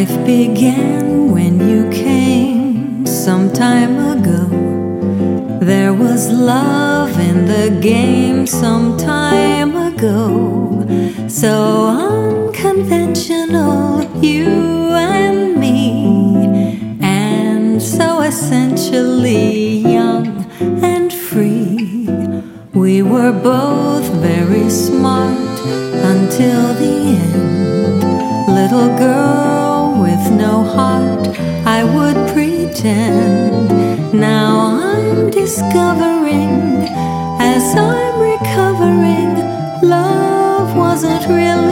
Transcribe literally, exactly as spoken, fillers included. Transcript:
Life began when you came some time ago. There was love in the game some time ago. So unconventional, you and me, and so essentially young and free. We were both very smart until the end. Little girl with no heart, I would pretend. Now I'm discovering, as I'm recovering, love wasn't really